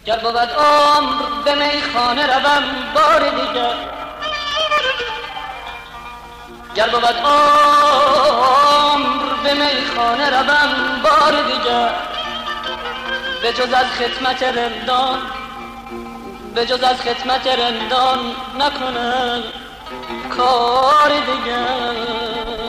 گر بود عمر به میخانه روم بار دیگر، گر بود عمر به میخانه روم بار دیگر، به جز از خدمت رندان، به جز از خدمت رندان نکنم کار دیگر.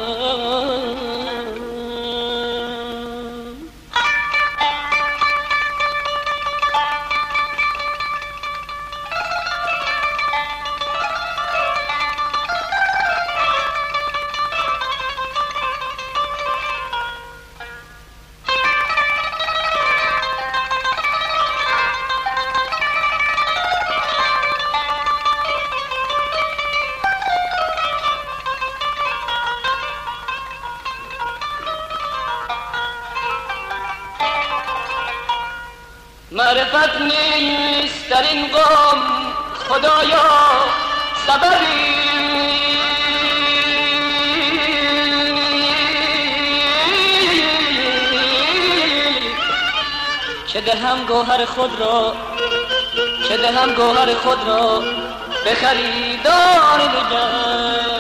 معرفت نیست در این قوم خدایا سببی، که دهم گوهر خود را، که دهم گوهر خود را به خریدار دیگر.